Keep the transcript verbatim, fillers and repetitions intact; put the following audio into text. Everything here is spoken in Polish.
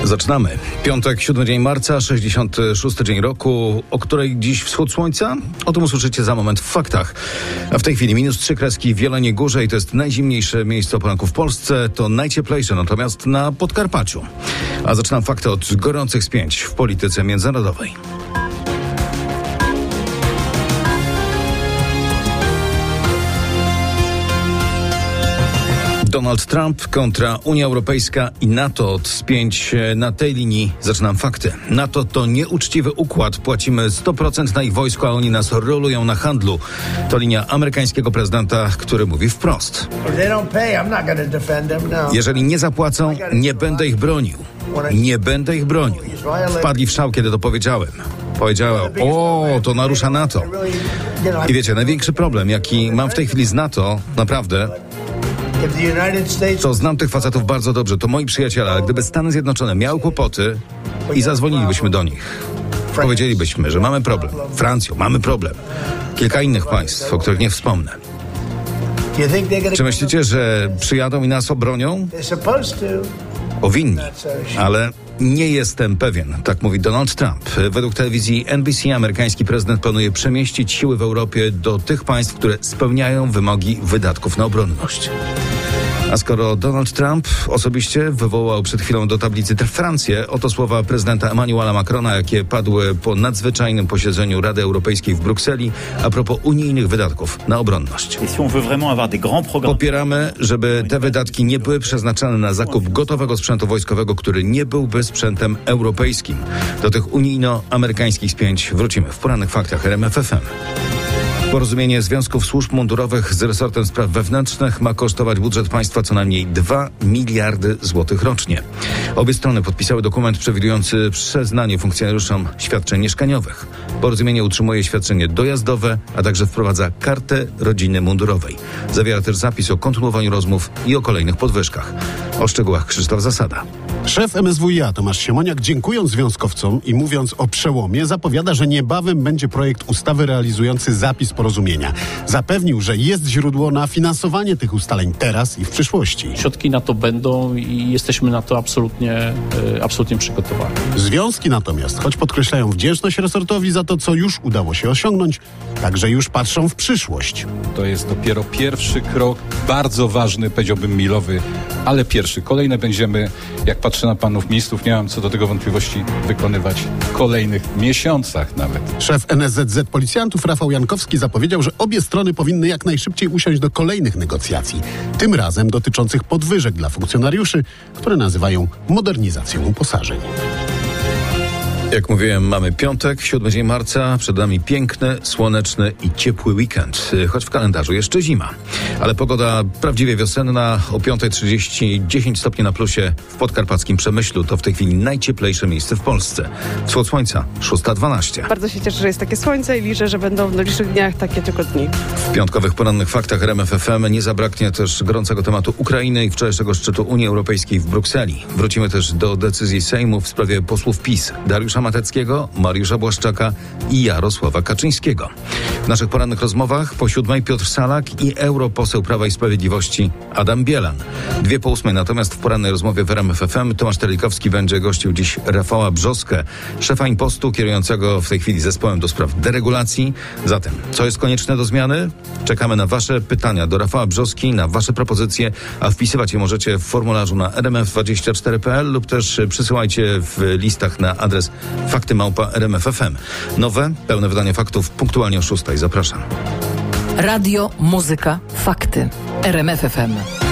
Zaczynamy. Piątek, siódmy dzień marca, sześćdziesiąty szósty dzień roku. O której dziś wschód słońca? O tym usłyszycie za moment w faktach. A w tej chwili minus trzy kreski w Jeleniej Górze i to jest najzimniejsze miejsce o poranku w Polsce. To najcieplejsze natomiast na Podkarpaciu. A zaczynam fakty od gorących spięć w polityce międzynarodowej. Donald Trump kontra Unia Europejska i NATO od spięć na tej linii. Zaczynam fakty. NATO to nieuczciwy układ. Płacimy sto procent na ich wojsko, a oni nas rolują na handlu. To linia amerykańskiego prezydenta, który mówi wprost. Jeżeli nie zapłacą, nie będę ich bronił. Nie będę ich bronił. Wpadli w szał, kiedy to powiedziałem. Powiedziałem, o, to narusza NATO. I wiecie, największy problem, jaki mam w tej chwili z NATO, naprawdę... To znam tych facetów bardzo dobrze, to moi przyjaciele, ale gdyby Stany Zjednoczone miały kłopoty i zadzwonilibyśmy do nich, powiedzielibyśmy, że mamy problem. Francją, mamy problem. Kilka innych państw, o których nie wspomnę. Czy myślicie, że przyjadą i nas obronią? Powinni, ale nie jestem pewien, tak mówi Donald Trump. Według telewizji N B C amerykański prezydent planuje przemieścić siły w Europie do tych państw, które spełniają wymogi wydatków na obronność. A skoro Donald Trump osobiście wywołał przed chwilą do tablicy tę Francję, oto słowa prezydenta Emmanuela Macrona, jakie padły po nadzwyczajnym posiedzeniu Rady Europejskiej w Brukseli a propos unijnych wydatków na obronność. Popieramy, żeby te wydatki nie były przeznaczane na zakup gotowego sprzętu wojskowego, który nie byłby sprzętem europejskim. Do tych unijno-amerykańskich spięć wrócimy w porannych faktach R M F F M. Porozumienie Związków Służb Mundurowych z resortem spraw wewnętrznych ma kosztować budżet państwa co najmniej dwa miliardy złotych rocznie. Obie strony podpisały dokument przewidujący przyznanie funkcjonariuszom świadczeń mieszkaniowych. Porozumienie utrzymuje świadczenie dojazdowe, a także wprowadza kartę rodziny mundurowej. Zawiera też zapis o kontynuowaniu rozmów i o kolejnych podwyżkach. O szczegółach Krzysztof Zasada. Szef M S W iA Tomasz Siemoniak, dziękując związkowcom i mówiąc o przełomie, zapowiada, że niebawem będzie projekt ustawy realizujący zapis porozumienia. Zapewnił, że jest źródło na finansowanie tych ustaleń teraz i w przyszłości. Środki na to będą i jesteśmy na to absolutnie, absolutnie przygotowani. Związki natomiast, choć podkreślają wdzięczność resortowi za to, co już udało się osiągnąć, także już patrzą w przyszłość. To jest dopiero pierwszy krok, bardzo ważny, powiedziałbym milowy, ale pierwszy. Kolejne będziemy, jak patrzę na panów ministrów, nie mam co do tego wątpliwości, wykonywać w kolejnych miesiącach nawet. Szef N S Z Z Policjantów Rafał Jankowski zapowiedział, że obie strony powinny jak najszybciej usiąść do kolejnych negocjacji. Tym razem dotyczących podwyżek dla funkcjonariuszy, które nazywają modernizacją uposażeń. Jak mówiłem, mamy piątek, siódmy dzień marca, przed nami piękny, słoneczny i ciepły weekend, choć w kalendarzu jeszcze zima. Ale pogoda prawdziwie wiosenna, o piąta trzydzieści, dziesięć stopni na plusie w podkarpackim Przemyślu. To w tej chwili najcieplejsze miejsce w Polsce. Wschód słońca, szósta dwanaście. Bardzo się cieszę, że jest takie słońce i liczę, że będą w najbliższych dniach takie tylko dni. W piątkowych porannych faktach R M F F M nie zabraknie też gorącego tematu Ukrainy i wczorajszego szczytu Unii Europejskiej w Brukseli. Wrócimy też do decyzji Sejmu w sprawie posłów PiS. Dariusza Mateckiego, Mariusza Błaszczaka i Jarosława Kaczyńskiego. W naszych porannych rozmowach po siódmej Piotr Salak i europoseł Prawa i Sprawiedliwości Adam Bielan. Dwie po ósmej natomiast w porannej rozmowie w R M F F M Tomasz Terlikowski będzie gościł dziś Rafała Brzoskę, szefa Impostu kierującego w tej chwili zespołem do spraw deregulacji. Zatem, co jest konieczne do zmiany? Czekamy na wasze pytania do Rafała Brzoski, na wasze propozycje, a wpisywać je możecie w formularzu na r m f dwadzieścia cztery kropka p l lub też przysyłajcie w listach na adres fakty małpa r m f f m. Nowe, pełne wydanie faktów punktualnie o szóstej. Zapraszam. Radio, muzyka, fakty. R M F F M.